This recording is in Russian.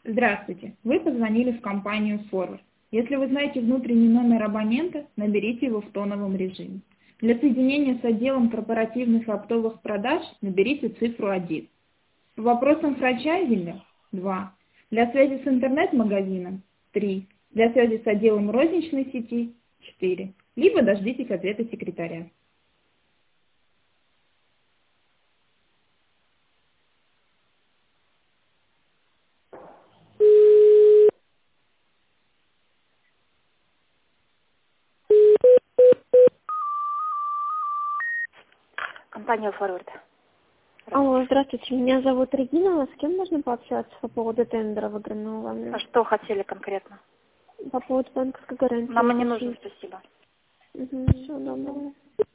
Здравствуйте. Вы позвонили в компанию Forward. Если вы знаете внутренний номер абонента, наберите его в тоновом режиме. Для соединения с отделом корпоративных и оптовых продаж наберите цифру 1. По вопросам франчайзинга – 2. Для связи с интернет-магазином – 3. Для связи с отделом розничной сети – 4. Либо дождитесь ответа секретаря. Компания Forward. Алло, здравствуйте, меня зовут Регина. С кем можно пообщаться по поводу тендера, выигранного вами? А что хотели конкретно? По поводу банковской гарантии. Нам не нужно, спасибо. Угу, все, доброго.